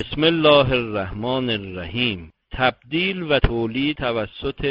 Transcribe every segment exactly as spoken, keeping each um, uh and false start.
بسم الله الرحمن الرحیم. تبدیل و تولید توسط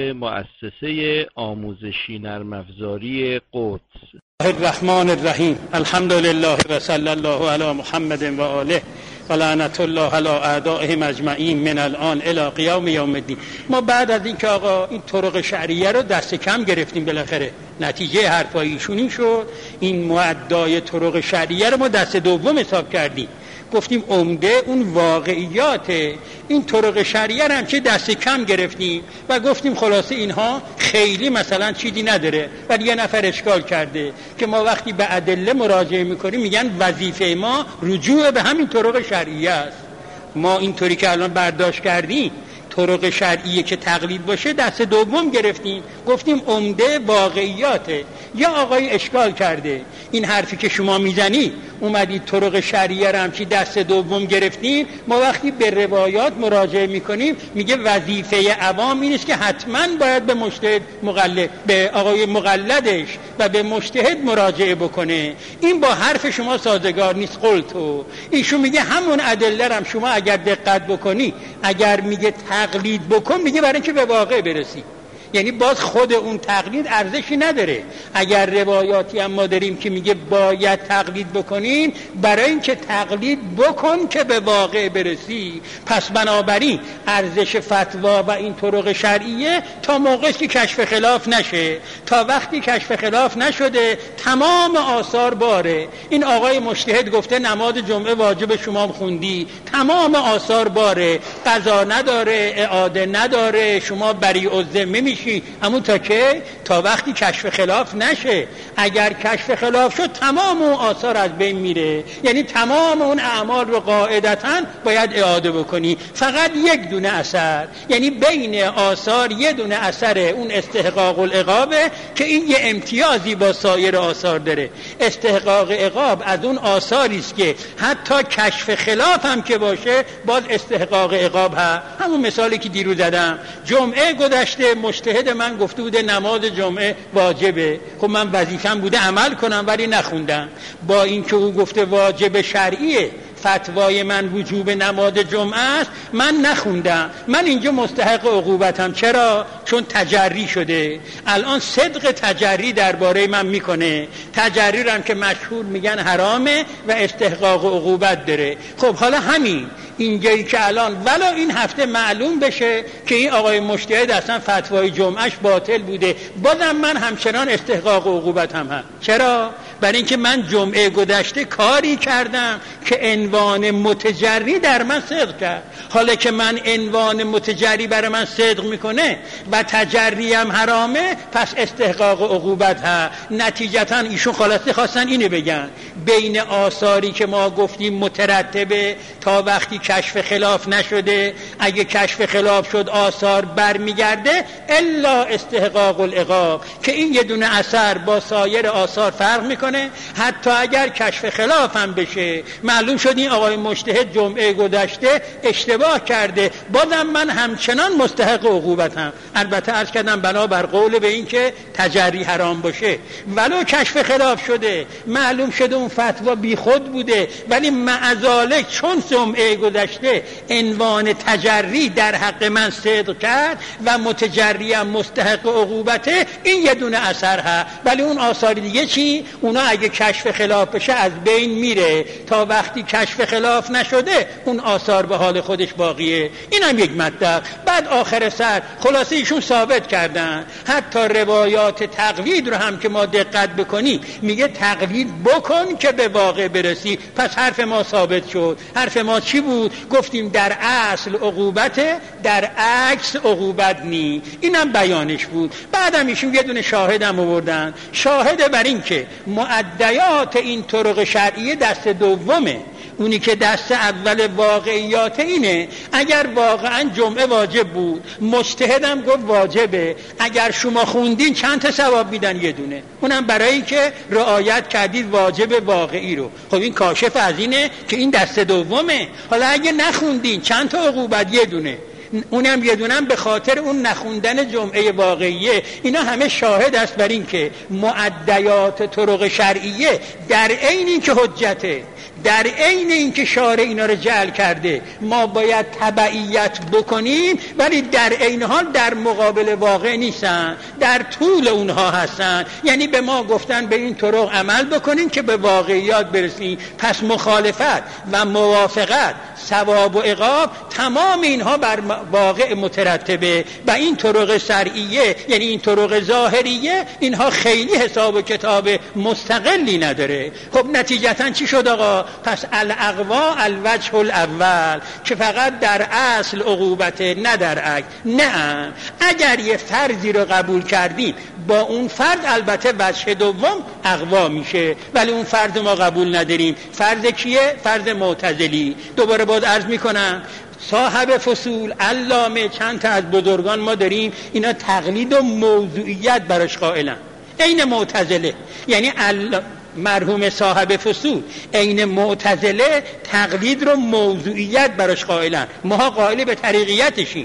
مؤسسه آموزشی نرم افزاری قدس. الرحمن الرحیم. الحمد لله و صلی الله علی محمد و آله و لعنت الله علی اعدائهم اجمعین من الان الی قیام یوم الدین. ما بعد از اینکه آقا این طرق شرعیه رو دست کم گرفتیم، بالاخره نتیجه حرفای ایشون این شد، این مؤدای طرق شرعیه رو ما دست دوم حساب کردیم، گفتیم عمده اون واقعیات این طرق شرعیه هم که دست کم گرفتیم و گفتیم خلاصه اینها خیلی مثلا چیزی نداره. ولی یه نفر اشکال کرده که ما وقتی به ادله مراجعه میکنیم میگن وظیفه ما رجوع به همین طرق شرعیه است. ما اینطوری که الان برداشت کردیم طرق شرعیه که تقلید باشه دست دوم گرفتیم، گفتیم عمده واقعیاته. یا آقای اشکال کرده این حرفی که شما میزنی اومدید طرق شرعیه رو هم که دست دوم گرفتیم، ما وقتی به روایات مراجعه میکنیم میگه وظیفه عوام این است که حتما باید به مجتهد مقلد، به آقای مقلدش و به مجتهد مراجعه بکنه. این با حرف شما سازگار نیست. قلتو ایشون میگه همون ادله هم شما اگر دقت بکنی، اگر میگه تقلید بکن، میگه برای اینکه به واقع برسی، یعنی باز خود اون تقلید ارزشی نداره. اگر روایاتی هم ما داریم که میگه باید تقلید بکنین، برای اینکه تقلید بکن که به واقع برسی، پس بنابراین ارزش فتوا و این طرق شرعیه تا موقعی که کشف خلاف نشه، تا وقتی کشف خلاف نشده تمام آثار باره. این آقای مجتهد گفته نماز جمعه واجب شما خوندی، تمام آثار باره، قضا نداره، اعاده نداره، شما بریء الذمه میشی، اما تا که تا وقتی کشف خلاف نشه. اگر کشف خلاف شد تمام اون آثار از بین میره، یعنی تمام اون اعمال رو قاعدتاً باید اعاده بکنی. فقط یک دونه اثر، یعنی بین آثار یه دونه اثر اون استحقاق العقابه که این یه امتیازی با سایر آثار داره. استحقاق عقاب از اون آثاری است که حتی کشف خلاف هم که باشه باز استحقاق عقاب ها. همون مثالی که دیروز زدم، جمعه گذشته مجتهد من گفته بوده نماز جمعه واجبه، خب من وظیفه‌م بوده عمل کنم ولی نخوندم. با اینکه او گفته واجب شرعیه، فتوای من وجوب نماز جمعه است، من نخوندم، من اینجا مستحق عقوبتم. چرا؟ چون تجری شده. الان صدق تجری درباره من میکنه، تجری هم که مشهور میگن حرامه و استحقاق عقوبت داره. خب حالا همین اینجایی که الان ولو این هفته معلوم بشه که این آقای مجتهد اصلا فتوای جمعهش باطل بوده، بازم من همچنان استحقاق عقوبت هم هم. چرا؟ برای اینکه من جمعه گذشته کاری کردم که عنوان متجری در من صدق کرد. حالا که من عنوان متجری برای من صدق میکنه و تجری هم حرامه، پس استحقاق عقوبت ها. نتیجتا ایشون خلاصه خواستن اینو بگن بین آثاری که ما گفتیم مترتبه تا وقتی کشف خلاف نشده، اگه کشف خلاف شد آثار برمیگرده الا استحقاق العقاب، که این یه دونه اثر با سایر آثار فرق میکنه. حتی اگر کشف خلاف هم بشه، معلوم شد این آقای مجتهد جمعه گذشته اشتباه کرده، بازم من همچنان مستحق عقوبتم. البته عرض کردم بنابر قول به این که تجری حرام باشه، ولو کشف خلاف شده معلوم شده اون فتوا بی خود بوده، ولی معذالک چون جمعه گذشته عنوان تجری در حق من صدق کرد و متجری هم مستحق عقوبته، این یه دونه اثر ها. ولی اون آثار دیگه چی؟ اونا اگه کشف خلاف بشه از بین میره، تا وقتی کشف خلاف نشده اون آثار به حال خودش باقیه. این هم یک مطلب. بعد آخر سر خلاصه ایشون ثابت کردن حتی روایات تقلید رو هم که ما دقت بکنی میگه تقلید بکن که به واقع برسی. پس حرف ما ثابت شد. حرف ما چی بود؟ گفتیم در اصل عقوبته، در عکس عقوبت نی. اینم بیانش بود. بعدم ایشون یه دونه شاهدم آوردن، شاهد بر این که مؤدیات این طرق شرعیه دست دومه. اونی که دست اول واقعیات اینه اگر واقعا جمعه واجب بود، مجتهدم گفت واجبه، اگر شما خوندین چند تا ثواب میدن؟ یه دونه. اونم برای که رعایت کردید واجب واقعی رو. خب این کاشف از اینه که این دست دومه. حالا اگه نخوندین چند تا عقوبت؟ یه دونه. اونم یه دونم به خاطر اون نخوندن جمعه واقعیه. اینا همه شاهد است بر این که معدیات طرق شرعیه در عین این که حجته، در عین این که شارع اینا رو جعل کرده ما باید تبعیت بکنیم، ولی در عین حال در مقابل واقع نیستن، در طول اونها هستن. یعنی به ما گفتن به این طرق عمل بکنین که به واقعیات برسیم. پس مخالفت و موافقت، ثواب و عقاب، تمام اینها بر واقع مترتبه. و این طرق شرعیه یعنی این طرق ظاهریه اینها خیلی حساب و کتاب مستقلی نداره. خب نتیجتا چی شد آقا؟ پس الاقوا الوجه الاول که فقط در اصل عقوبته نه در عکس. نه، اگر یه فرضی رو قبول کردیم با اون فرض البته وجه دوم اقوا میشه، ولی اون فرض ما قبول نداریم. فرض کیه؟ فرض معتزلی. دوباره باز عرض میکنم صاحب فصول علامه چند تا از بزرگان ما داریم اینا تقلید و موضوعیت براش قائلن، عین معتزله. یعنی مرحوم صاحب فصول عین معتزله تقلید رو موضوعیت براش قائلن، ما قائل به طریقیتشیم.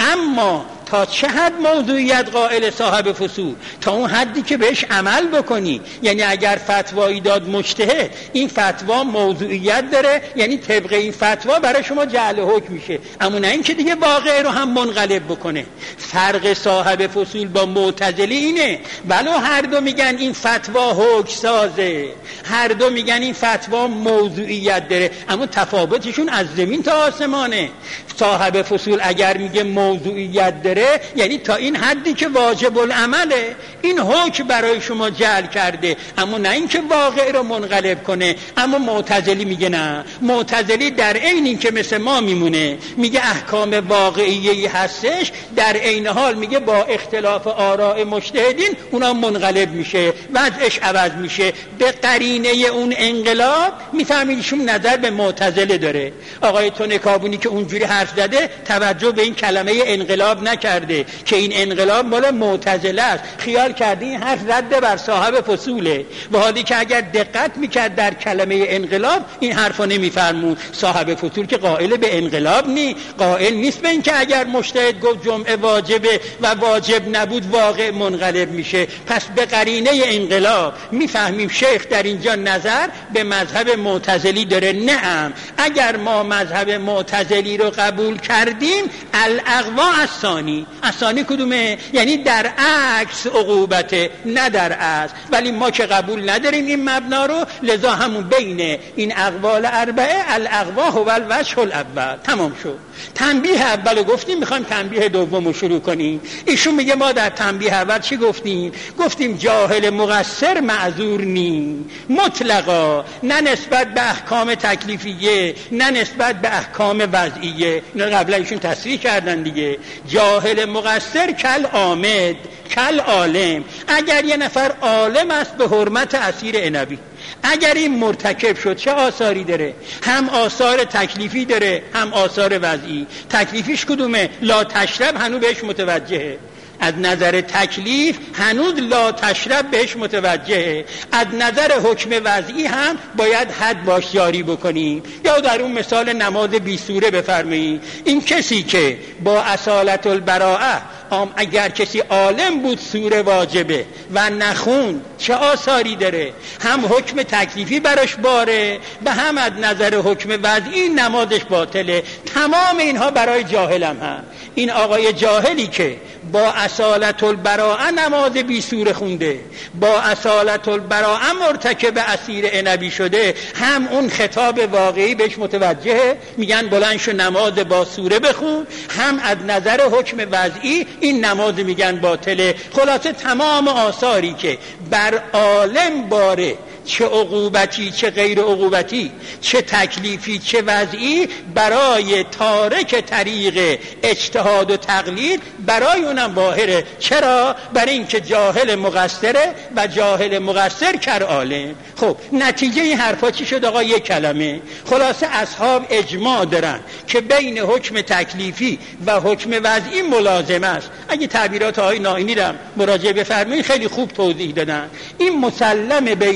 اما تا چه حد موضوعیت قائل صاحب فصول؟ تا اون حدی که بهش عمل بکنی. یعنی اگر فتوایی داد مجتهد این فتوا موضوعیت داره، یعنی طبق این فتوا برای شما جعل حکم میشه، اما نه این که دیگه واقع رو هم منقلب بکنه. فرق صاحب فصول با معتزلی اینه ولو هر دو میگن این فتوا حکم سازه، هر دو میگن این فتوا موضوعیت داره، اما تفاوتشون از زمین تا آسمانه. صاحب فصول اگر میگه موضوعیت داره یعنی تا این حدی که واجب العمله این حکم برای شما جعل کرده، اما نه اینکه واقع رو منقلب کنه. اما معتزلی میگه نه، معتزلی در عین این که مثل ما میمونه میگه احکام واقعیه‌ای هستش، در عین حال میگه با اختلاف آراء مجتهدین اونا منقلب میشه، وضعش عوض میشه. به قرینه اون انقلاب میفهمیدشون نظر به معتزله داره. آقای تونکابونی که اونجوری حرف زده توجه به این کلمه انقلاب نکرده که این انقلاب مال معتزله است، خیال کرده این حرف رد بر صاحب فصوله، و حالی که اگر دقت میکرد در کلمه انقلاب این حرفو نمیفرمون. صاحب فصول که قائل به انقلاب نی، قائل نیست به این که اگر مجتهد گفت جمعه واجبه و واجب نبود واقع منقلب میشه. پس به قرینه انقلاب میفهمیم شیخ در اینجا نظر به مذهب معتزلی داره. نعم، اگر ما مذهب معتزلی رو قبول کردیم الاقوا الثانی. الثانی کدومه؟ یعنی در عکس عقوبته نه در اصل، ولی ما که قبول نداریم این مبنا رو، لذا همون بین این اقوال اربعه الاقوا هو الوجه الاول. تمام شد. تنبیه اول گفتیم، میخوایم تنبیه دوم رو شروع کنیم. ایشون میگه ما در تنبیه اول چی گفتیم؟ گفتیم جاهل مقصر معذور نی مطلقا، نه نسبت به احکام تکلیفیه نه نسبت به احکام وضعیه. اینا قبلا ایشون تصریح کردن دیگه. جاهل مقصر کل آمد کل عالم. اگر یه نفر عالم است به حرمت اسیر عنبی، اگر این مرتکب شد چه آثاری داره؟ هم آثار تکلیفی داره هم آثار وضعی. تکلیفیش کدومه؟ لا تشرب هنوز بهش متوجهه، از نظر تکلیف هنوز لا تشرب بهش متوجهه. از نظر حکم وضعی هم باید حد باش جاری بکنیم. یا در اون مثال نماز بی سوره بفرمایید، این کسی که با اصالت البراءه اگر کسی عالم بود سوره واجبه و نخون چه آثاری داره؟ هم حکم تکلیفی براش باره و هم از نظر حکم وضعی نمازش باطله. تمام اینها برای جاهلم هم. این آقای جاهلی که با اصالت البراءه نماز بی سوره خونده، با اصالت البراءه مرتکب اسیر عنبی شده، هم اون خطاب واقعی بهش متوجهه، میگن بلند شو نماز با سوره بخون، هم از نظر حکم وضعی این نماز میگن باطله. خلاصه تمام آثاری که بر عالم باره، چه عقوبتی چه غیر عقوبتی، چه تکلیفی چه وضعی، برای تارک طریق اجتهاد و تقلید برای اونم ظاهره. چرا؟ برای اینکه جاهل مقصره و جاهل مقصر کر عالم. خب نتیجه این حرفا چی شد آقا؟ یک کلمه. خلاصه اصحاب اجماع دارن که بین حکم تکلیفی و حکم وضعی ملازم است. اگه تعبیرات آقای نائینی را مراجعه بفرمایید خیلی خوب توضیح دادن. این مسلم بین علما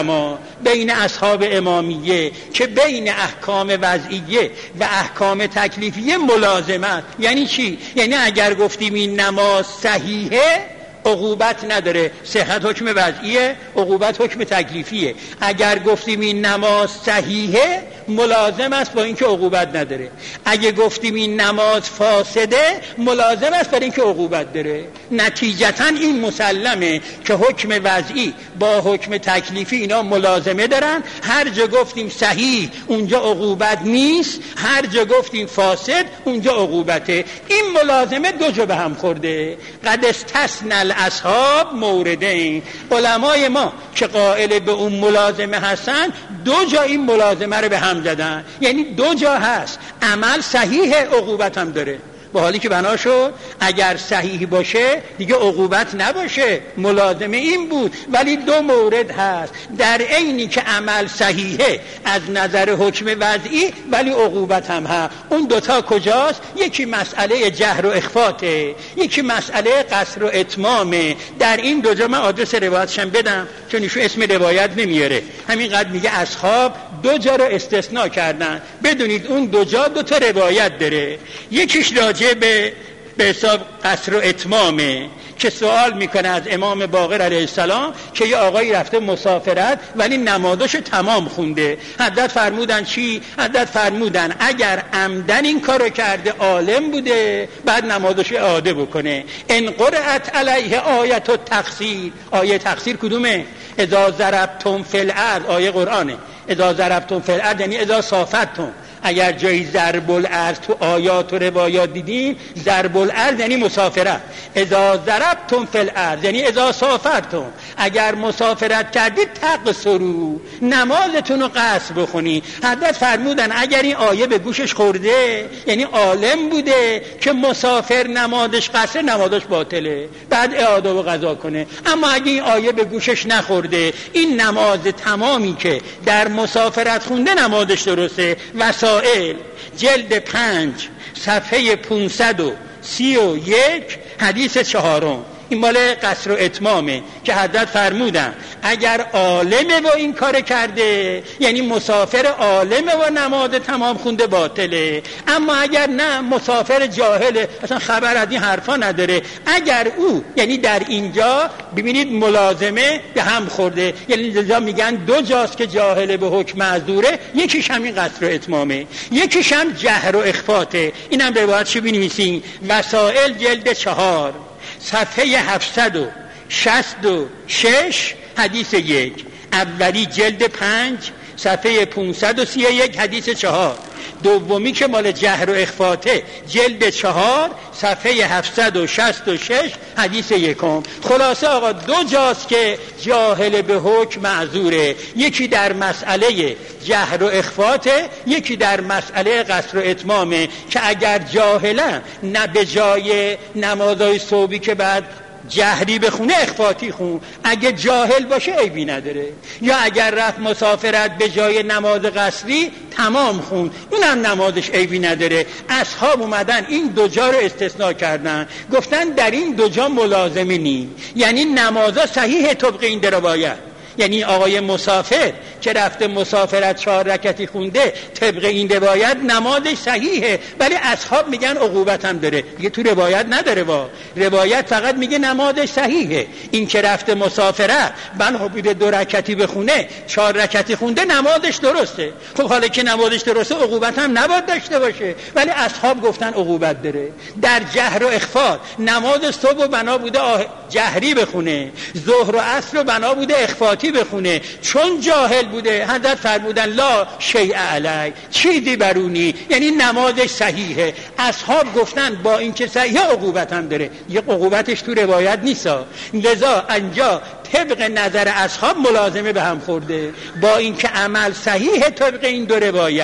علما بین اصحاب امامیه که بین احکام وضعیه و احکام تکلیفیه ملازمت. یعنی چی؟ یعنی اگر گفتیم این نماز صحیحه عقوبت نداره، صحت حکم وضعیه، عقوبت حکم تکلیفیه. اگر گفتیم این نماز صحیحه ملازم است با اینکه عقوبت نداره. اگه گفتیم این نماز فاسده ملازم است برای اینکه عقوبت داره. نتیجتا این مسلمه که حکم وضعی با حکم تکلیفی اینا ملازمه دارن. هر جا گفتیم صحیح اونجا عقوبت نیست، هر جا گفتیم فاسد اونجا عقوبته. این ملازمه دو جا به هم خورده. قد استثنى اصحاب موردین، علمای ما که قائل به اون ملازمه هستن دو جا این ملازمه رو به هم زدن. یعنی دو جا هست عمل صحیح عقوبت هم داره، با حالی که بنا شد اگر صحیح باشه دیگه عقوبت نباشه، ملازمه این بود. ولی دو مورد هست در عینی که عمل صحیحه از نظر حکم وضعی ولی عقوبت هم هست. اون دوتا کجاست؟ یکی مسئله جهر و اخفاته، یکی مسئله قصر و اتمامه. در این دو جا من آدرس روایتشم بدم چون ایشون اسم روایت نمیاره، همینقدر میگه اصحاب دو جا رو استثناء کردن. بدونید اون دو جا دو تا روایت داره. یکیش راجع به به حساب قصر و اتمامه که سوال میکنه از امام باقر علیه السلام که یه آقایی رفته مسافرت ولی نمازش تمام خونده. حضرت فرمودن چی؟ حضرت فرمودن اگر عمدن این کارو کرده عالم بوده بعد نمازش اعاده بکنه. ان قرأت علیه آیت التقصیر. آیه تقصیر کدومه؟ اذا ضربتم فی الارض، آیه قرآنه. اذا ضربتم فی الارض یعنی اذا صافتم. اگر جایی ضرب الارض تو آیات و روایات دیدیم، ضرب الارض یعنی مسافرت. اذا ضربتم فی الارض یعنی اذا سافرتم. اگر مسافرت کردید تقصروا، نمازتون رو قصر بخونید. حضرت فرمودن اگر این آیه به گوشش خورده یعنی عالم بوده که مسافر نمازش قصر، نمازش باطله، بعد اعاده و قضا کنه. اما اگه این آیه به گوشش نخورده، این نماز تمامی که در مسافرت خونده نمازش درسته. وسائل جلد پنج صفحه پانصد و سی و یک حدیث چهارم، این مال قصر و اتمامه که حضرت فرمودن اگر عالمه و این کار کرده یعنی مسافر عالمه و نماز تمام خونده باطله. اما اگر نه مسافر جاهله اصلا خبر از این حرفا نداره، اگر او یعنی در اینجا ببینید ملازمه به هم خورده. یعنی لذا میگن دو جاست که جاهله به حکم معذوره، یکیش همین قصر و اتمامه، یکیش هم جهر و اخفاته. اینم روایت چی بنویسین؟ وسائل جلد چهار صفحه هفتصد و شصت و شش حدیث یک، اولی جلد پنج صفحه پانصد و سی و یک حدیث چهار، دومی که مال جهر و اخفاته جلد چهار صفحه هفتصد و شصت و شش حدیث یکم. خلاصه آقا دو جاست که جاهل به حکم معذوره، یکی در مسئله جهر و اخفاته، یکی در مسئله قصر و اتمامه که اگر جاهلن نه به جای نمازهای صبحی که بعد جهری بخونه اخفاتی خون، اگه جاهل باشه عیبی نداره. یا اگر رفت مسافرت به جای نماز قصری تمام خون، اونم نمازش عیبی نداره. اصحاب اومدن این دو جا رو استثناء کردن، گفتن در این دو جا ملازمه نی، یعنی نمازا صحیح طبق این روایت. یعنی آقای مسافر که رفته مسافرت چهار رکعتی خونده طبق این روایت نمازش صحیحه، ولی اصحاب میگن عقوبت هم داره. دیگه تو روایت نداره، وا روایت فقط میگه نمازش صحیحه. این که رفته مسافرت بنا بوده دو رکعتی بخونه چهار رکعتی خونده نمازش درسته. خب حالا که نمازش درسته عقوبت هم نباید داشته باشه، ولی اصحاب گفتن عقوبت داره. در جهر و اخفا نماز صبح بنا بوده جهری بخونه، ظهر و عصر بنا بوده اخفاتی بخونه، چون جاهل بوده حضرت فرمودن لا شیء علی، چیزی برونی، یعنی نمازش صحیحه. اصحاب گفتن با اینکه صحیحه عقوبت هم داره، یه عقوبتش تو روایت نیستا. لذا انجا طبق نظر اصحاب ملازمه به هم خورده، با اینکه عمل صحیحه طبق این دو روایت،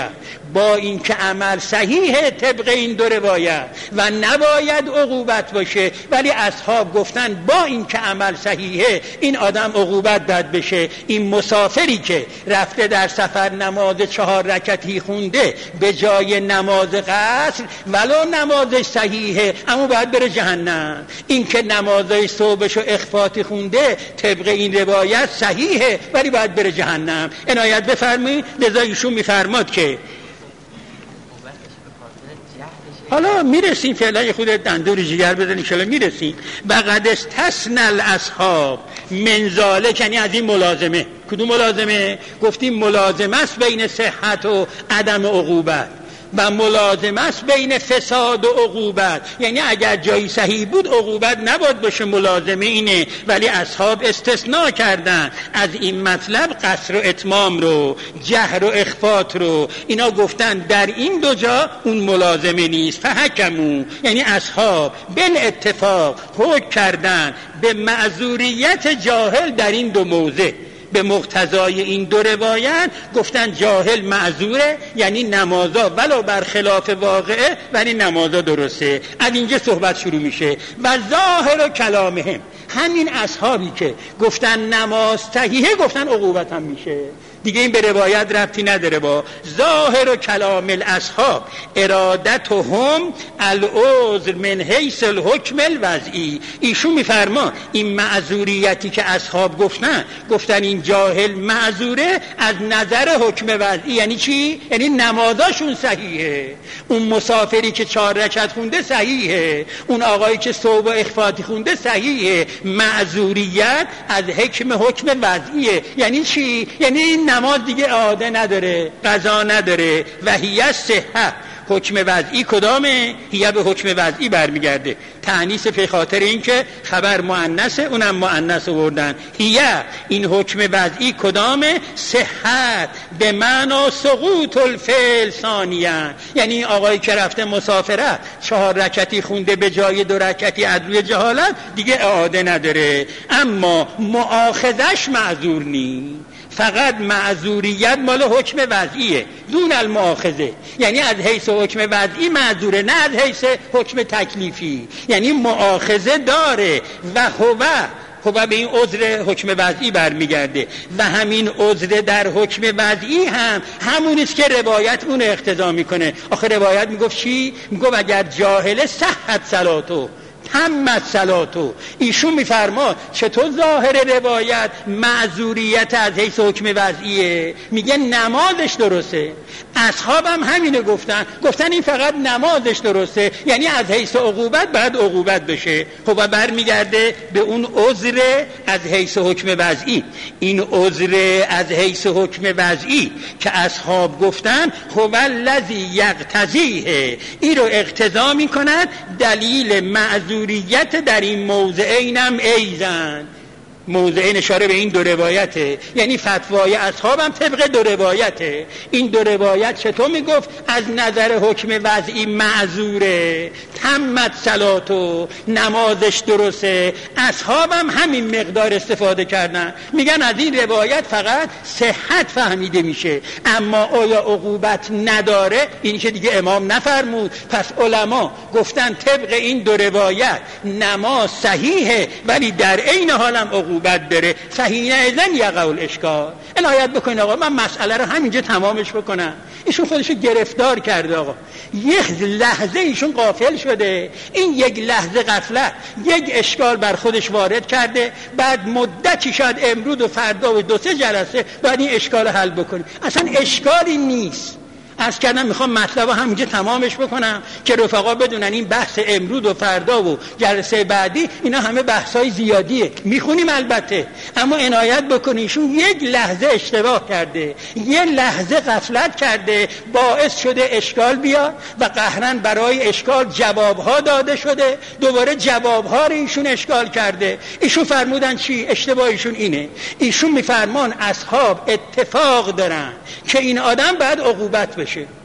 با اینکه عمل صحیحه طبق این دو روایت و نباید عقوبت باشه، ولی اصحاب گفتن با اینکه عمل صحیحه این آدم عقوبت داد بشه. این مسافری که رفته در سفر نماز چهار رکعتی خونده به جای نماز قصر، ولو نمازش صحیحه اما باید بره جهنم. این که نمازهای صبحش و اخفاتی خونده طبق این روایت صحیحه ولی باید بره جهنم. عنایت بفرمایید. لذا ایشون میفرماد که حالا میرسیم فعلا خود دندور جگر بزنیم شلا میرسیم. بقد استثنى الاصحاب من ذلک، یعنی از این ملازمه. کدوم ملازمه؟ گفتیم ملازمه است بین صحت و عدم عقوبت و ملازمه است بین فساد و عقوبت. یعنی اگر جایی صحیح بود عقوبت نباید باشه، ملازمه اینه. ولی اصحاب استثناء کردن از این مطلب قصر و اتمام رو، جهر و اخفات رو. اینا گفتن در این دو جا اون ملازمه نیست. فحکمو، یعنی اصحاب بالاتفاق حکم کردن به معذوریت جاهل در این دو موضع. به مقتضای این دو روایت گفتن جاهل معذوره، یعنی نمازا ولو برخلاف واقعه ولی نمازا درسته. از اینجا صحبت شروع میشه. و ظاهر و کلامهم، همین اصحابی که گفتن نماز صحیحه گفتن عقوبت هم میشه دیگه. این به روایت ربطی نداره. با ظاهر و کلام الاصحاب ارادتهم العذر من حیث الحکم الوضعی. ایشون میفرما این معذوریتی که اصحاب گفتن گفتن این جاهل معذوره از نظر حکم وضعی. یعنی چی؟ یعنی نمازاشون صحیحه. اون مسافری که چهار رکعت خونده صحیحه، اون آقایی که صبح و اخفاتی خونده صحیحه. معذوریت از حکم حکم وضعیه. یعنی چی؟ یعنی این نماز دیگه اعاده نداره، قضا نداره. و هیه صحه، حکم وضعی کدامه؟ هیه به حکم وضعی برمیگرده. تأنیث به خاطر این که خبر مؤنثه، اونم مؤنث آوردن. هیه این حکم وضعی کدامه؟ صحت به معنا سقوط الفعل ثانیاً. یعنی آقایی که رفته مسافرت چهار رکعتی خونده به جای دو رکعتی از روی جهالت دیگه اعاده نداره، اما مؤاخذش معذور نیست. فقط معذوریت مال حکم وضعیه دون المؤاخذه. یعنی از حیث حکم وضعی معذوره، نه از حیث حکم تکلیفی. یعنی مؤاخذه داره و هو هو به این عذر حکم وضعی برمیگرده. و همین عذر در حکم وضعی هم همونیست که روایت اون اقتضا میکنه. آخه روایت میگفت چی؟ میگفت اگر جاهل صحت صلاتو تمت صلاتو. ایشون میفرما چطور ظاهر روایت معذوریت از حیث حکم وضعیه؟ میگه نمازش درسته. اصحاب هم همینو گفتن، گفتن این فقط نمازش درسته، یعنی از حیث عقوبت بعد عقوبت بشه. خب برمیگرده به اون عذر از حیث حکم وضعی. این عذر از حیث حکم وضعی که اصحاب گفتن هو الذی یقتضیه، این رو اقتضا میکنن دلیل معذوریت در این موضعین هم ایزن. موضعین اشاره به این دو روایته، یعنی فتوای اصحاب هم طبق دو روایته. این دو روایت چطور میگفت؟ از نظر حکم وضعی معذوره، تمت صلاتو، نمازش درسته. اصحاب هم همین مقدار استفاده کردن. میگن از این روایت فقط صحت فهمیده میشه، اما آیا عقوبت نداره؟ این که دیگه امام نفرمود. پس علما گفتن طبق این دو روایت نماز صحیحه ولی در عین حال هم عقوبت بره. فهینه ازن یقع الاشکال. عنایت بکنید آقا، من مسئله رو همینجا تمامش بکنم. ایشون خودشو گرفتار کرده آقا، یک لحظه ایشون غافل شده. این یک لحظه غفلت یک اشکال بر خودش وارد کرده، بعد مدتی شاید امروز و فردا و دو سه جلسه بعد این اشکال رو حل بکنیم. اصلا اشکالی نیست. عرض کردم میخوام مطلب رو همینجا تمامش بکنم که رفقا بدونن این بحث امروز و فردا و جلسه بعدی اینا همه بحثای زیادیه، میخونیم البته، اما عنایت بکنیشون یک لحظه اشتباه کرده، یک لحظه غفلت کرده، باعث شده اشکال بیاد و قهرن برای اشکال جوابها داده شده، دوباره جوابها رو ایشون اشکال کرده. ایشون فرمودن چی؟ اشتباهشون اینه، ایشون میفرمان اصحاب اتفاق دارن که این آدم بعد عقوبت بشه.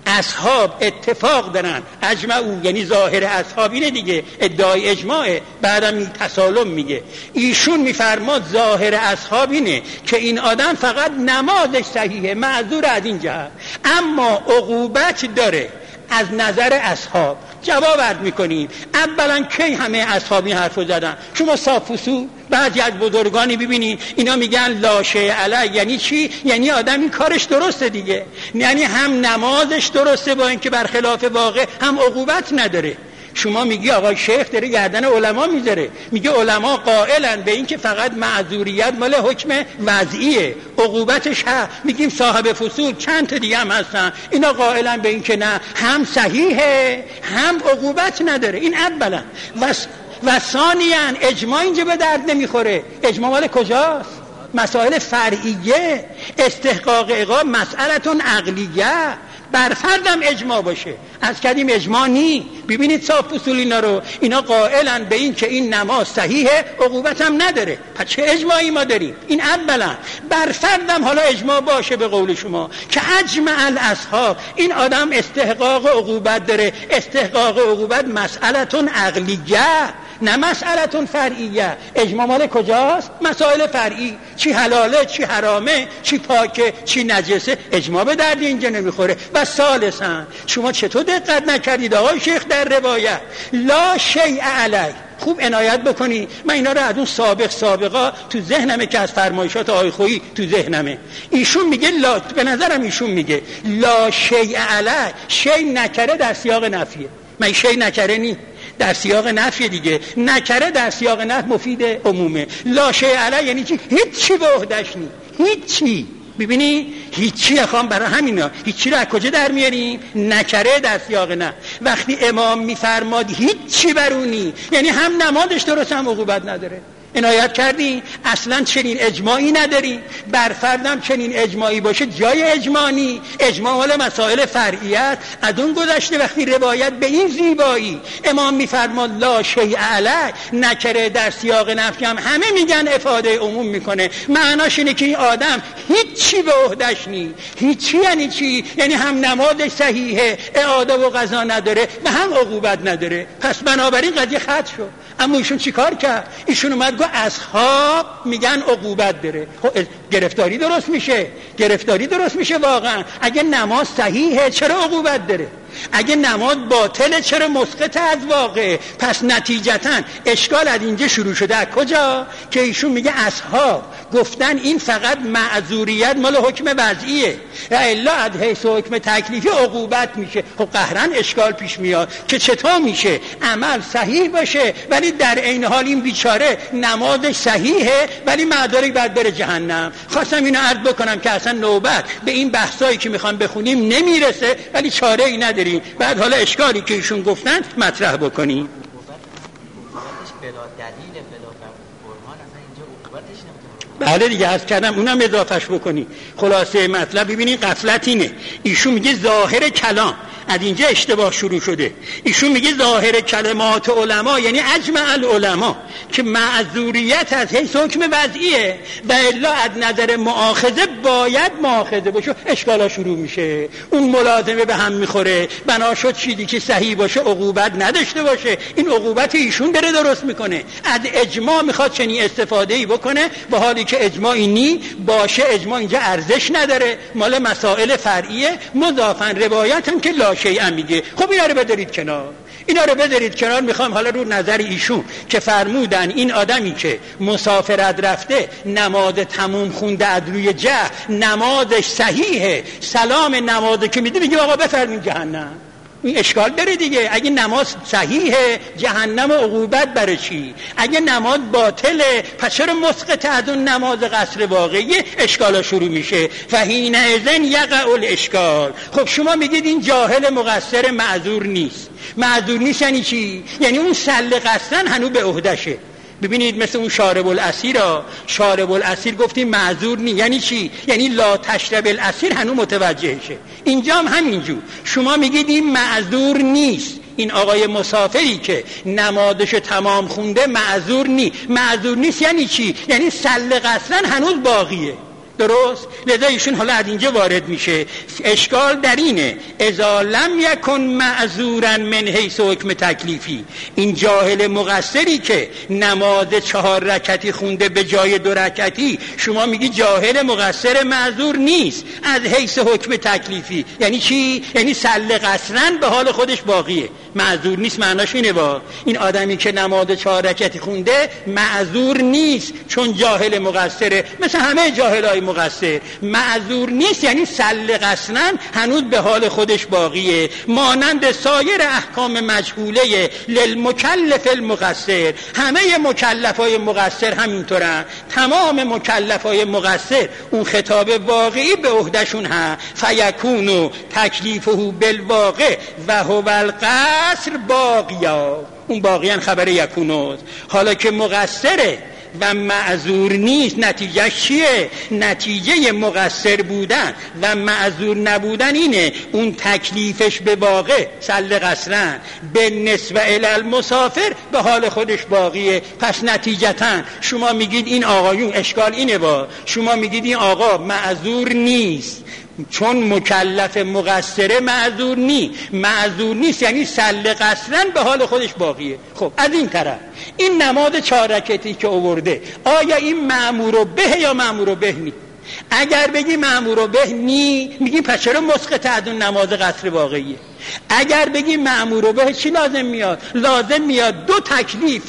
اصحاب اتفاق دارن، اجمعو یعنی ظاهر اصحاب اینه دیگه، ادعای اجماعه، بعدم تسالم میگه. ایشون میفرماد ظاهر اصحاب اینه که این آدم فقط نمازش صحیحه، معذور از این جهت، اما عقوبت داره از نظر اصحاب. جواب عرض میکنیم اولا کی همه اصحابی حرفو زدن؟ شما صافوسو بعضی از بزرگانی ببینید اینا میگن لا شیء علی، یعنی چی؟ یعنی آدم این کارش درسته دیگه، یعنی هم نمازش درسته با اینکه برخلاف واقع، هم عقوبت نداره. شما میگی آقای شیخ داره گردن علما میذاره، میگه علما قائلن به این که فقط معذوریت مال حکم وضعیه، عقوبتش هست. میگیم صاحب فصول چند تا دیگه هم هستن، اینا قائلن به این که نه، هم صحیحه هم عقوبت نداره. این اولا. و و ثانیاً اجماع اینجا به درد نمیخوره. اجماع مال کجاست؟ مسائل فرعیه. استحقاق عقاب مسئلتون عقلیه، بر فردم اجماع باشه. از کردیم اجماع نی. ببینید صاحب اصول اینا رو، اینا قائلن به این که این نماز صحیحه، عقوبت هم نداره. پس چه اجماعی ما داریم؟ این اولا. بر فردم حالا اجماع باشه به قول شما که اجمع الاصحاب این آدم استحقاق عقوبت داره. استحقاق عقوبت مسئلتون عقلیه نه مسئلتون فرعیه. اجماع مال کجاست؟ مسائل فرعی، چی حلاله چی حرامه، چی پاکه چی نجسه، اجماع به درد اینجا نمیخوره. و ثالثاً شما چطور دقت نکردید آقای شیخ در روایت لا شیء علی؟ خوب عنایت بکنی، من اینا رو از اون سابق سابقا تو ذهنمه که از فرمایشات آقای خویی تو ذهنمه. ایشون میگه لا، به نظرم ایشون میگه لا شیء علی، شیء نکره در سیاق نفیه. من شیء نکره نی در سیاق نفی دیگه، نکره در سیاق نفی مفید عمومه. لا شیء علی یعنی چی؟ هیچی به عهده‌اش نی، هیچی. ببینی هیچی اخوام، برای همینا هیچی رو از کجا در میاریم؟ نکره در سیاق نه. وقتی امام میفرماد هیچی برونی، یعنی هم نمازش درست هم عقوبت نداره. عنایت کردی؟ اصلا چنین اجماعی نداری. بر فردم چنین اجماعی باشه جای اجماعی، اجماع حال مسائل فرعیت. از اون گذشته وقتی روایت به این زیبایی امام میفرماد لا شیء علی، نکره در سیاق نفی هم همه میگن افاده عموم میکنه. معناش اینه که این آدم هیچی به عهده‌اش نی. هیچی یعنی چی؟ یعنی هم نمازش صحیحه، اعاده و قضا نداره و هم عقوبت نداره. پس بنابراین قضیه ختم شد. اما ایشون چیکار کرد؟ ایشون اومد گفت اصحاب میگن عقوبت داره. خب گرفتاری درست میشه، گرفتاری درست میشه واقعا. اگه نماز صحیحه چرا عقوبت داره؟ اگه نماز باطله چرا مسقط از واقع؟ پس نتیجتاً اشکال از اینجا شروع شده. از کجا؟ که ایشون میگه اصحاب گفتن این فقط معذوریت مال حکم وضعیه و الا از حیث حکم تکلیفی عقوبت میشه. خب قهرن اشکال پیش میاد که چطور میشه عمل صحیح باشه ولی در عین حال این بیچاره نمازش صحیحه ولی معذوری بعد بره جهنم. خواستم اینو عرض بکنم که اصلا نوبت به این بحثایی که میخوام بخونیم نمیرسه ولی چاره ای نداریم. بعد حالا اشکالی که ایشون گفتن مطرح بکنیم. بله دیگه از کردم اونم اضافهش بکنی. خلاصه مطلب ببینین غفلت اینه. ایشون میگه ظاهر کلام، از اینجا اشتباه شروع شده. ایشون میگه ظاهر کلمات علما یعنی اجمع العلما که معذوریت از حیث حکم وضعیه و الا از نظر مؤاخذه باید مؤاخذه باشه. اشکالا شروع میشه، اون ملازمه به هم میخوره. بنا شد چیزی که صحیح باشه عقوبت نداشته باشه. این عقوبت ایشون داره درست میکنه. از اجماع میخواد چنین استفاده‌ای بکنه با حالی که اجماعی نی باشه. اجماع اینجا ارزش نداره، مال مسائل فرعیه. مضافاً روایت هم که لا شیء میگه. خب اینا رو بذارید کنار، اینا رو بذارید کنار. میخوام حالا رو نظر ایشون که فرمودن این آدمی که مسافرت رفته نماز تموم خونده از روی جه، نمازش صحیحه، سلام نمازه که میده میگه آقا بفرمین جهنم. این اشکال داره دیگه. اگه نماز صحیحه جهنم و عقوبت برای چی؟ اگه نماز باطله پس چرا مسقط از اون نماز قصر واقعی؟ اشکالا شروع میشه. فحین اذن یقع الاشکال. خب شما میگید این جاهل مقصر معذور نیست. معذور نیست یعنی چی؟ یعنی اون سل قصدن هنوز به عهدشه. ببینید مثل اون شارب الاسیر ها، شارب الاسیر گفتیم معذور نی یعنی چی؟ یعنی لا تشرب الاسیر هنوز متوجهشه. اینجا هم همینجور شما میگید این معذور نیست. این آقای مسافری که نمازش تمام خونده معذور نی. معذور نیست یعنی چی؟ یعنی سل قصرن هنوز باقیه. درست؟ لذا ایشون حالا از اینجا وارد میشه. اشکال در اینه اذا لم یکن معذورا من حیث حکم تکلیفی، این جاهل مقصری که نماز چهار رکعتی خونده به جای دو رکعتی، شما میگی جاهل مقصر معذور نیست از حیث حکم تکلیفی. یعنی چی؟ یعنی سل قصرا به حال خودش باقیه، معذور نیست. معناش اینه با این آدمی که نماز چهار رکعتی خونده معذور نیست چون جاهل مقصره، مثل همه جاهلای مقصر معذور نیست، یعنی سل قصرا هنوز به حال خودش باقیه، مانند سایر احکام مجهوله للمکلف المقصر. همه مکلفای مقصر همینطورن، تمام مکلفای مقصر اون خطاب واقعی به عهدهشون هست. فیکونو تکلیفه بالواقع و هو القصر باقیا، اون باقیان خبر یکونوز. حالا که مقصره و معذور نیست، نتیجه چیه؟ نتیجه مقصر بودن و معذور نبودن اینه اون تکلیفش به واقع سل قصرا به نسبه الی المسافر به حال خودش باقیه. پس نتیجتا شما میگید این آقایون، اشکال اینه با شما میگید این آقا معذور نیست چون مکلف مقصره، معذور نی معذور نیست یعنی سل قصرا به حال خودش باقیه. خب از این طرف این نماز چهار رکعتی که آورده، آیا این مأمور به یا مأمور به نی؟ اگر بگی مأمور به نی، میگیم پس چرا مسقط از اون نماز قصر واقعیه؟ اگر بگی مأمور به، چی لازم میاد؟ لازم میاد دو تکلیف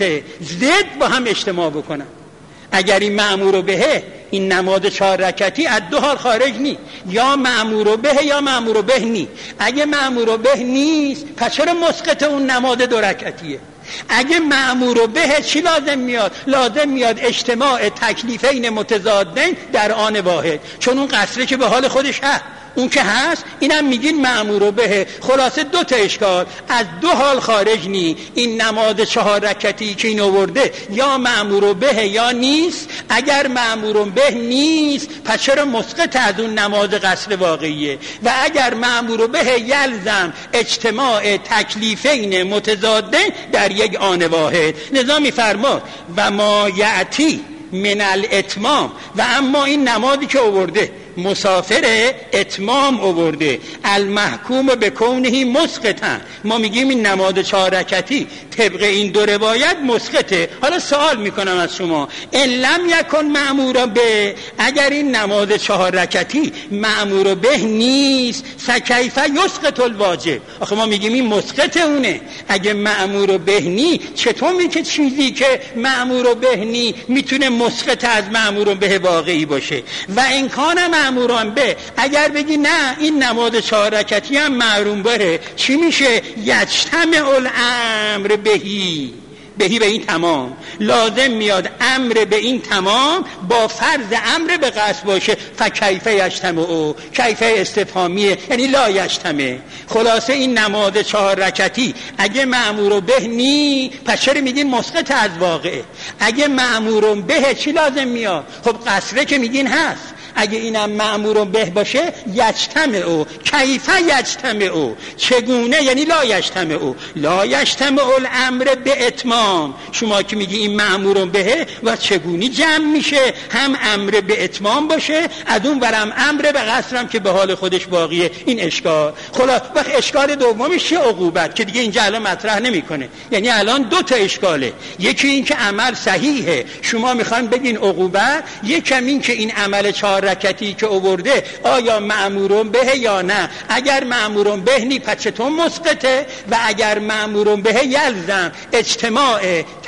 ضد با هم اجتماع بکنن. اگر این مأمور به، این نماز چهار رکعتی از دو حال خارج نی، یا مأمور به یا مأمور به نی. اگه مأمور به نیست پس چرا مسقط اون نماز دو رکعتیه؟ اگه مأمور به، چی لازم میاد؟ لازم میاد اجتماع تکلیفین متضادین در آن واحد، چون اون قصره که به حال خودش هست، اون که هست اینم میگین مأمور به. خلاصه دو تا اشکال، از دو حال خارج نی. این نماز چهار رکعتی که این آورده یا مأمور به یا نیست. اگر مأمور به نیست پس چرا مسقط از اون نماز قصر واقعیه؟ و اگر مأمور به یلزم اجتماع تکلیفین متضادین در یک آن واحد. لذا میفرماد و ما یأتی من الاتمام، و اما این نمازی که آورده مسافر اتمام آورده، المحکوم به کونه مسقطن، ما میگیم این نماز چهار رکعتی طبق این دو روایت مسقطه. حالا سوال میکنم از شما، ان لم یکن مأمور به، اگر این نماز چهار رکعتی مأمور به نیست، فکیف یسقط الواجب؟ آخه ما میگیم این مسقط اونه. اگه مأمور به نی، چطور میگه چیزی که مأمور به نی میتونه مسقط از مأمور به واقعی باشه؟ و امکان مأموران به، اگر بگی نه این نماز چهار رکعتی هم معلوم بره، چی میشه؟ یجتمع الامر بهی، بهی به این تمام. لازم میاد امر به این تمام با فرض امر به قصد باشه. فکیف یجتمع او، کیف استفهامیه یعنی لا یجتمع. خلاصه این نماز چهار رکعتی اگه مأمور به نی، پس چرا میگین مسقط از واقعه؟ اگه مأمور به چی لازم میاد؟ خب قصره که میگین هست، اگه اینم مأمور به باشه یجتمع او، کیف یجتمع او، چگونه؟ یعنی لا یجتمع او، لا یجتمع الامر به اتمام. شما که میگی این مأمور به و چگونه جمع میشه؟ هم امر به اتمام باشه، از اون برم امر به قصرم که به حال خودش باقیه. این اشکال. خلاص وقت اشکال دومش چیه؟ عقوبت، که دیگه اینجا الان مطرح نمیکنه. یعنی الان دو تا اشکاله، یکی این که عمل صحیحه، شما میخواین بگین عقوبت، یکم این که این عمل چهار رکعتی که آورده آیا مأمور به یا نه؟ اگر مأمور به نی پس چطور مسقطه؟ و اگر مأمور به یلزم اجتماع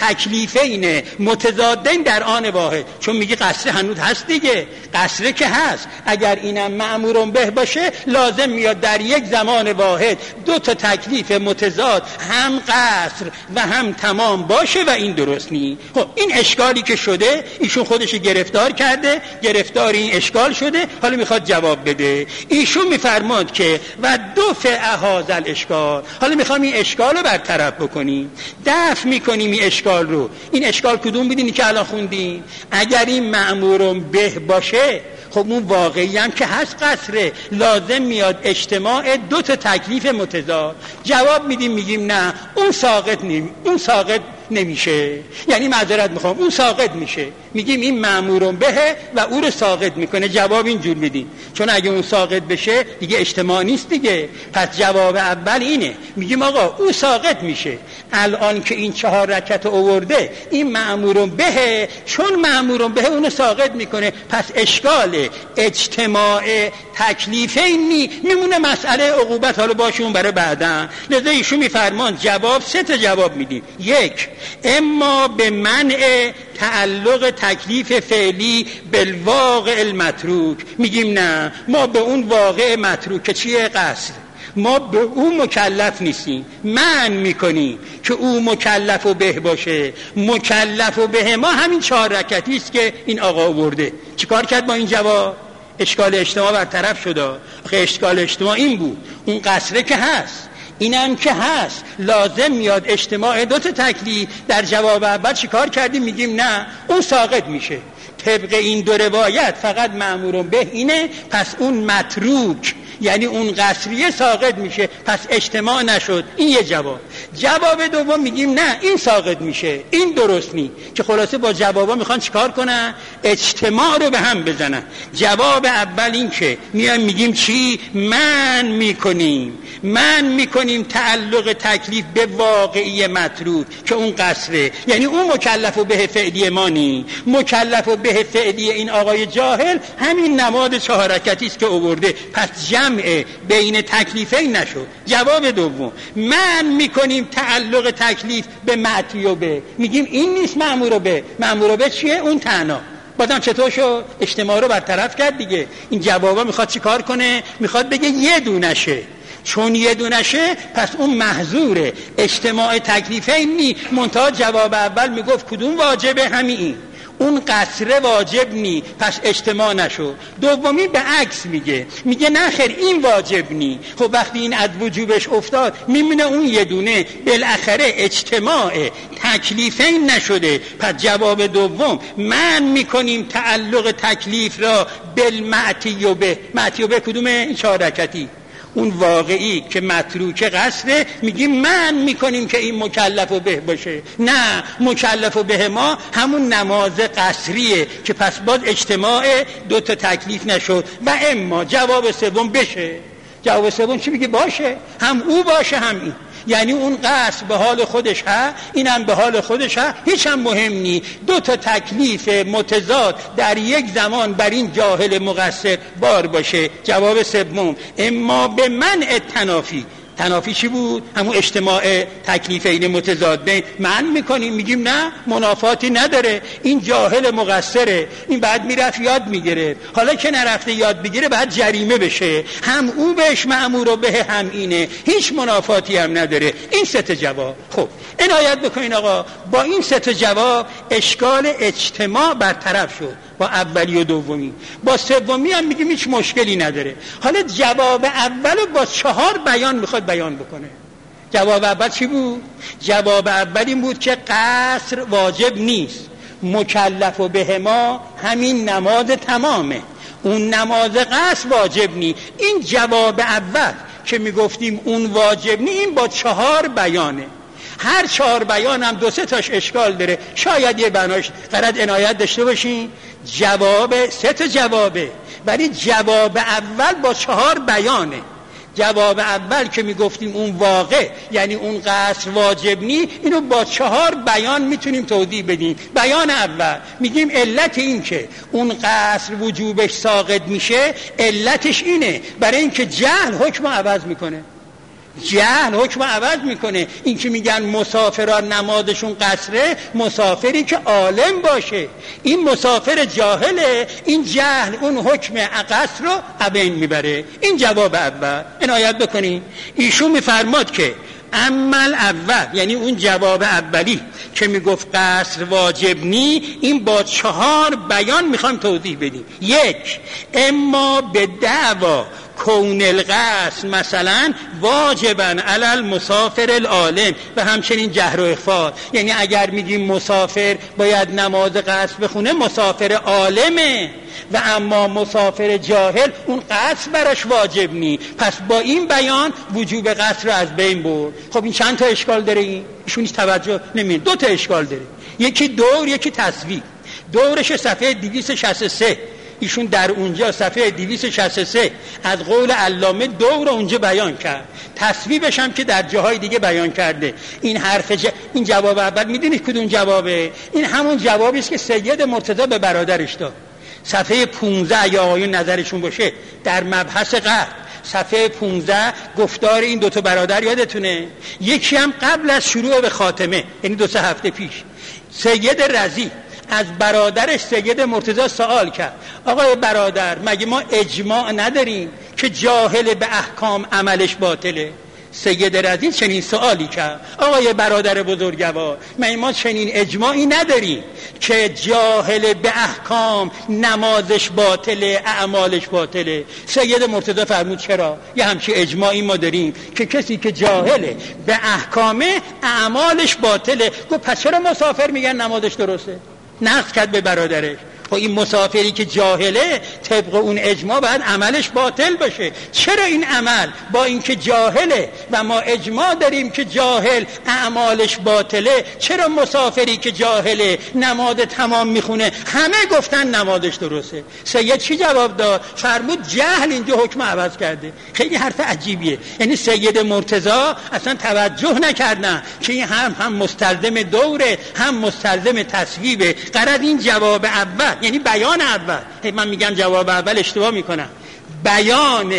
تکلیفین متضادین در آن واحد، چون میگی قصر هنوز هست دیگه، قصر که هست، اگر اینم مأمور به باشه لازم میاد در یک زمان واحد دو تا تکلیف متضاد هم قصر و هم تمام باشه و این درست نی. خب این اشکالی که شده ایشون خودش گرفتار کرده، گرفتار این اشکال شده، حالا میخواد جواب بده. ایشون میفرماد که و دفع هذا الاشکال، حالا میخوام این اشکال رو برطرف بکنیم، دفع میکنیم این اشکال رو. این اشکال کدوم بدینی که الان خوندیم؟ اگر این مأمور به باشه، خب اون واقعی هم که هست قصره، لازم میاد اجتماع دو تا تکلیف متضاد. جواب میدیم میگیم نه اون ساقط نیم، اون ساقط نمیشه، یعنی معذرت میخوام اون ساقط میشه، میگیم این مأمور به و او رو ساقط میکنه. جواب اینجور میدیم، چون اگه اون ساقط بشه دیگه اجتماع نیست دیگه. پس جواب اول اینه، میگیم آقا او ساقط میشه. الان که این چهار رکعت آورده این مأمور به، چون مأمور به اونو ساقط میکنه، پس اشکال اجتماع تکلیفینی میمونه، مسئله عقوبت حالا باشون برای بعدن. لذا ایشون میفرمان جواب سه تا جواب میدیم. یک، اما به منع تعلق تکلیف فعلی بالواقع المتروک، میگیم نه، ما به اون واقع متروک که چیه؟ قصر، ما به او مکلف نیستیم، من میکنیم که او مکلف و به باشه. مکلف و به ما همین چهار رکعتی است که این آقا آورده. چیکار کرد با این جواب؟ اشکال اجتماع برطرف شد. آخه اشکال اجتماع این بود، اون قصره که هست، اینم که هست، لازم میاد اجتماع دو تا تکلیف. در جواب اول چیکار کردیم؟ میگیم نه، اون ساقط میشه. طبق این دو روایت فقط مأمور به اینه، پس اون متروک یعنی اون قصریه ساقط میشه، پس اجتماع نشد. این یه جواب. جواب دوم میگیم نه، این ساقط میشه، این درست نی. که خلاصه با جوابا میخوان چیکار کنن؟ اجتماع رو به هم بزنن. جواب اول این که میایم میگیم چی؟ من میکنیم من میکنیم تعلق تکلیف به واقعی متروک که اون قصره، یعنی اون مکلف و به فعلی ما نی. مکلف و به فعلی این آقای جاهل همین نماد چهار رکعتی است که آورده، پس جمع بین تکلیفین نشد. جواب دوم، من میکنیم تعلق تکلیف به معطی و به، میگیم این نیست مأمور به. مأمور به چیه؟ اون تنها. بعدم چطور شد؟ اجتماع رو برطرف کرد دیگه. این جوابا میخواد چی کار کنه؟ میخواد بگه یه دونشه، چون یه دونشه پس اون محظوره، اجتماع تکلیفین نی. منتها جواب اول میگفت کدوم واجبه؟ همین، اون قصره واجب نی، پس اجتماع نشو. دومی به عکس میگه، میگه نه خیر این واجب نی. خب وقتی این از وجوبش افتاد میمونه اون یه دونه، بالاخره اجتماع تکلیفین نشده. پس جواب دوم، من میکنیم تعلق تکلیف را بالمعتی و به. معتی و به کدومه؟ این چهار رکعتی، اون واقعی که متروک قصره، میگیم من میکنیم که این مکلف و به باشه. نه، مکلف و به ما همون نماز قصریه که پس باز اجتماع دو تا تکلیف نشد. و اما جواب سوم بشه. جواب سوم چی میگه؟ باشه، هم او باشه هم این، یعنی اون قصر به حال خودش ها، اینم به حال خودش ها، هیچ هم مهم نی. دو تا تکلیف متضاد در یک زمان بر این جاهل مقصر بار باشه. جواب سوم، اما به منع تنافی. تنافی چی بود؟ همون اجتماع تکلیفین متضاد بین. من میکنیم میگیم نه، منافاتی نداره، این جاهل مقصره، این بعد میرفت یاد میگیره، حالا که نرفته یاد بگیره بعد جریمه بشه. هم او بهش مأمور به هم اینه، هیچ منافاتی هم نداره. این سه تا جواب. خب عنایت بکنین آقا، با این سه تا جواب اشکال اجتماع برطرف شد، با اولی و دومی. با سومی هم میگیم هیچ مشکلی نداره. حالا جواب اولو با چهار بیان میخواد بیان بکنه. جواب اول چی بود؟ جواب اول این بود که قصر واجب نیست، مکلف و به ما همین نماز تمامه، اون نماز قصر واجب نی. این جواب اول که میگفتیم اون واجب نی، این با چهار بیانه. هر چهار بیان هم دو سه تاش اشکال داره، شاید یه بناش قرد عنایت داشته باشین. جواب سه تا جوابه، ولی جواب اول با چهار بیانه. جواب اول که میگفتیم اون واقع یعنی اون قصر واجب نی، اینو با چهار بیان میتونیم توضیح بدیم. بیان اول میگیم علت این که اون قصر وجوبش ساقط میشه، علتش اینه برای اینکه جهل حکم عوض میکنه. جهل حکم عوض میکنه. این که میگن مسافران نمازشون قصره، مسافری که عالم باشه. این مسافر جاهله، این جهل اون حکم قصر رو عبین میبره. این جواب اول. عنایت بکنین ایشون میفرماد که عمل اول، یعنی اون جواب اولی که میگفت قصر واجب نی، این با چهار بیان میخوایم توضیح بدیم. یک، اما به دعوا کون القصر مثلا واجبا علی المسافر العالم و همچنین جهر و اخفا. یعنی اگر میگیم مسافر باید نماز قصر بخونه، مسافر عالمه، و اما مسافر جاهل اون قصر براش واجب نی. پس با این بیان وجوب قصر رو از بین برد. خب این چند تا اشکال داره؟ این ایشون هیچ توجه نمی‌کنه. دو تا اشکال داره، یکی دور یکی تصویب. دورش صفحه دویست و شصت و سه، ایشون در اونجا صفحه دویست و شصت و سه از قول علامه دور اونجا بیان کرد، تصویبش هم که در جاهای دیگه بیان کرده. این حرف ج... این جواب اول میدونید کدوم جوابه؟ این همون جوابی است که سید مرتضی به برادرش داد. صفحه پانزده یا آقایون نظرشون باشه در مبحث قتل، صفحه پانزده گفتار این دوتا برادر یادتونه؟ یکی هم قبل از شروع به خاتمه، یعنی دو سه هفته پیش، سید رضی از برادرش سید مرتضی سوال کرد آقای برادر مگه ما اجماع نداریم که جاهل به احکام عملش باطله؟ سید رضی چنین سوالی کرد آقای برادر بزرگوار مگه ما چنین اجماعی نداریم که جاهل به احکام نمازش باطله اعمالش باطله؟ سید مرتضی فرمود چرا؟ یه همچین اجماعی ما داریم که کسی که جاهله به احکامه اعمالش باطله. گفت پس چرا مسافر میگن نمازش درسته؟ نقد کرد به برادرش. خب این مسافری که جاهله طبق اون اجماع باید عملش باطل باشه. چرا این عمل با اینکه جاهله و ما اجماع داریم که جاهل اعمالش باطله، چرا مسافری که جاهله نماز تمام میخونه همه گفتن نمازش درسته؟ سید چی جواب داد؟ فرمود جهل اینجا حکم عوض کرده. خیلی حرف عجیبیه. یعنی سید مرتضی اصلا توجه نکردن که این هم هم مستلزم دوره هم مستلزم تصویبه. قرار این جواب اول یعنی بیان اول، من میگم جواب اول اشتباه میکنم، بیان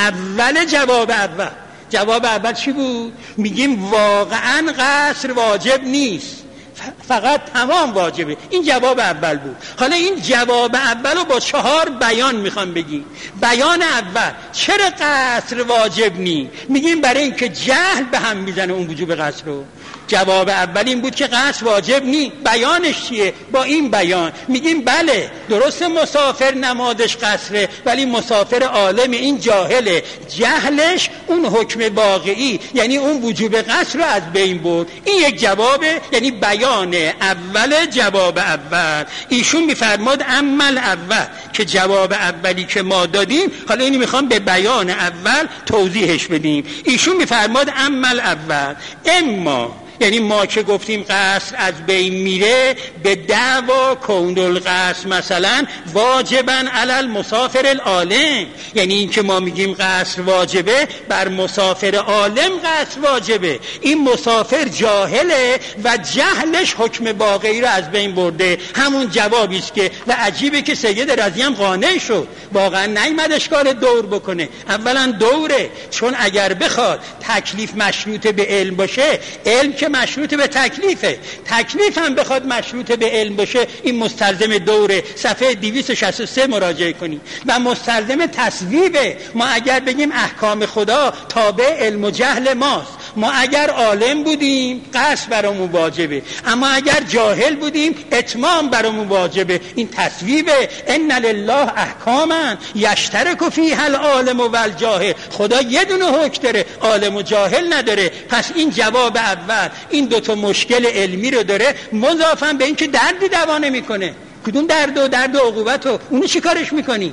اول جواب اول. جواب اول چی بود؟ میگیم واقعا قصر واجب نیست، فقط تمام واجبه. این جواب اول بود. حالا این جواب اول رو با چهار بیان میخوام بگیم. بیان اول چرا قصر واجب نی؟ میگیم برای اینکه جهل به هم میزنه اون وجوب قصر رو. جواب اول این بود که قصر واجب نی. بیانش چیه؟ با این بیان میگیم بله درست مسافر نمازش قصره ولی مسافر عالم این جاهله، جهلش اون حکم واقعی یعنی اون وجوب قصر رو از بین برد. این یک جوابه، یعنی بیان اول جواب اول. ایشون میفرماد عمل اول که جواب اولی که ما دادیم، حالا اینو میخوام به بیان اول توضیحش بدیم. ایشون میفرماد عمل اول اما، یعنی ما که گفتیم قصر از بین میره به دعوا کون القصر مثلا واجبا علی المسافر العالم، یعنی این که ما میگیم قصر واجبه بر مسافر عالم قصر واجبه. این مسافر جاهله و جهلش حکم باقی رو از بین برده. همون جوابی است که و عجیبه که سید رضی هم قانع شد، واقعا نیامد اشکال دور بکنه. اولا دوره، چون اگر بخواد تکلیف مشروط به علم باشه، علم که مشروط به تکلیفه، تکلیف هم بخواد مشروط به علم باشه، این مستلزم دوره. صفحه دویست و شصت و سه مراجعه کنید. و مستلزم تصویبه. ما اگر بگیم احکام خدا تابع علم و جهل ماست، ما اگر عالم بودیم قصد برامون واجبه، اما اگر جاهل بودیم اتمام برامون واجبه. این تصویبه. ان لله احکاما یشترک فیها العالم والجاهل. خدا یه دونه حکم داره، عالم و جاهل نداره. پس این جواب اول این دوتا مشکل علمی رو داره، مضافاً به این که دردی دوا نمیکنه. کدوم درد و درد و عقوبت و اونو چی کارش میکنی؟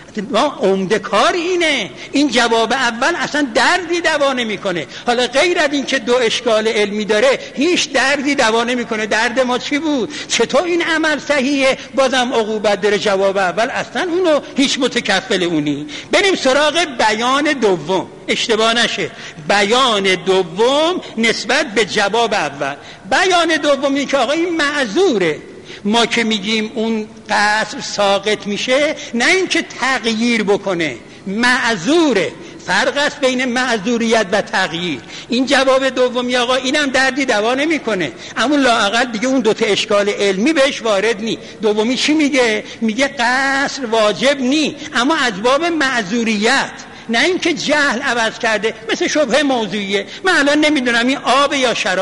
ما عمده کار اینه. این جواب اول اصلا دردی دوا نمیکنه. حالا غیر از این که دو اشکال علمی داره هیچ دردی دوا نمیکنه. درد ما چی بود؟ چطور این عمل صحیحه بازم عقوبت داره؟ جواب اول اصلا اونو هیچ متکفل اونی. بریم سراغ بیان دوم، اشتباه نشه. بیان دوم نسبت به جواب اول. بیان دوم این که آقا این معذوره. ما که میگیم اون قصر ساقط میشه، نه این که تغییر بکنه، معذوره. فرق است بین معذوریت و تغییر. این جواب دومی آقا اینم دردی دوا نمیکنه، اما لااقل دیگه اون دوتا اشکال علمی بهش وارد نی. دومی چی میگه؟ میگه قصر واجب نی اما از باب معذوریت، نه این که جهل عوض کرده. مثل شبهه موضوعیه. من الان نمیدونم این آب یا شرابه،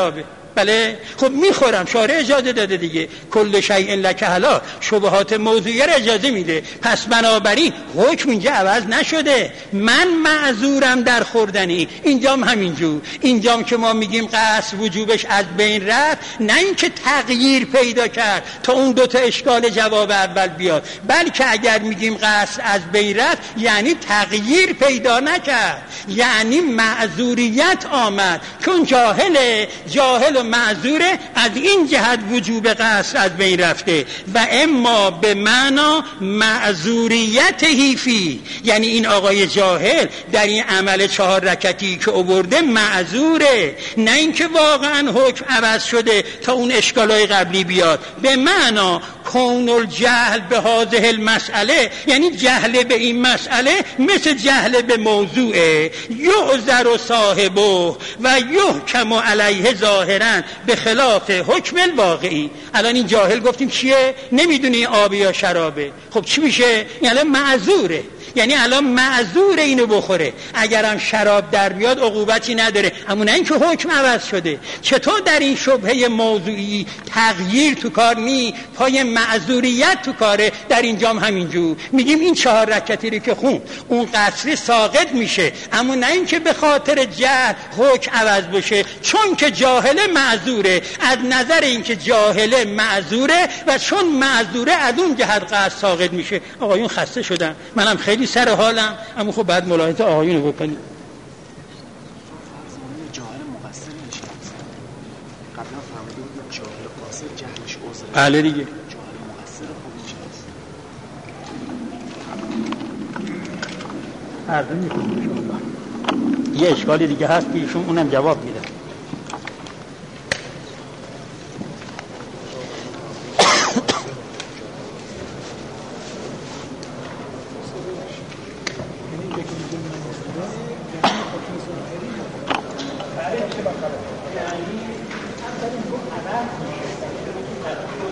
بله خب میخورم، شارع اجازه داده دیگه، کل شیء لک حلال، شبهات موضوعی رو اجازه میده. پس بنابراین حکم اینجا عوض نشده، من معذورم در خوردنی. اینجام همینجور، اینجام که ما میگیم قصد وجوبش از بین رفت، نه اینکه تغییر پیدا کرد تا اون دوتا اشکال جواب اول بیاد، بلکه اگر میگیم قصد از بین رفت یعنی تغییر پیدا نکرد، یعنی معذوریت آمد. چون جاهله، جاهل و معذوره، از این جهت وجوب قصد از بین رفته. و اما به معنا معذوریت هیفی، یعنی این آقای جاهل در این عمل چهار رکعتی که آورده معذوره، نه اینکه واقعا حکم عوض شده تا اون اشکالای قبلی بیاد. به معنا کون الجهل به هذه المسئله، یعنی جهل به این مسئله مثل جهل به موضوعه، یعذر صاحبه و یحکم علیه ظاهرا به خلاف حکم الواقعی. الان این جاهل گفتیم چیه؟ نمیدونی آب یا شرابه، خب چی میشه؟ یعنی معذوره، یعنی الان معذور اینو بخوره، اگرم شراب در بیاد عقوبتی نداره، اما نه اینکه حکم عوض شده. چطور در این شبهه موضوعی تغییر تو کار نی، پای معذوریت تو کاره؟ در اینجام همینجور میگیم این چهار رکعتی رو که خون اون قصری ساقط میشه، اما نه اینکه به خاطر جهل حکم عوض بشه، چون که جاهل معذوره. از نظر اینکه جاهل معذوره و چون معذوره از اون جهت قصد ساقط میشه. آقایون خسته شدن، منم خیلی سر حالم، اما خب بعد ملاحظه آقایون رو بکنید. جاهل مقصر نمیشه، قبلا فهمیده بود جاهل قاصر جهلش عذره. بله دیگه، جاهل مقصر خودش هست. عرض میکنم یه اشکالی دیگه هست که ایشون اونم جواب میده. یعنی اصلا این رو عوض میشه،